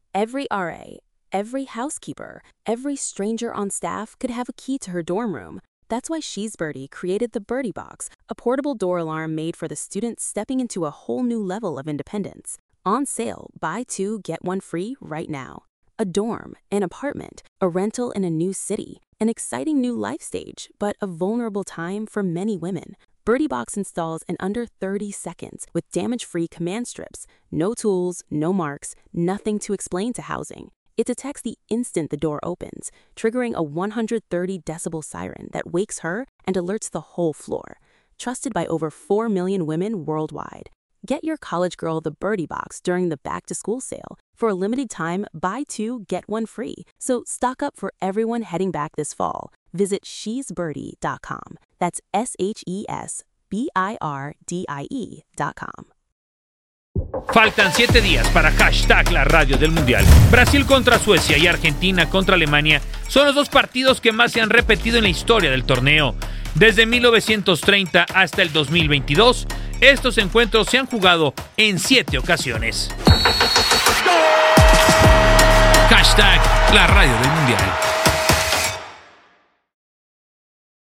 Every RA, every housekeeper, every stranger on staff could have a key to her dorm room. That's why She's Birdie created the Birdie Box, a portable door alarm made for the students stepping into a whole new level of independence. On sale, buy two, get one free right now. A dorm, an apartment, a rental in a new city, an exciting new life stage, but a vulnerable time for many women. Birdie Box installs in under 30 seconds with damage-free command strips. No tools, no marks, nothing to explain to housing. It detects the instant the door opens, triggering a 130 decibel siren that wakes her and alerts the whole floor. Trusted by over 4 million women worldwide. Get your college girl the Birdie Box during the back-to-school sale. For a limited time, buy two, get one free. So stock up for everyone heading back this fall. Visit shesbirdie.com. That's SHESBIRDIE.com. Faltan 7 días para la radio del Mundial. Brasil contra Suecia y Argentina contra Alemania son los dos partidos que más se han repetido en la historia del torneo. Desde 1930 hasta el 2022, estos encuentros se han jugado en 7 ocasiones. La radio del Mundial.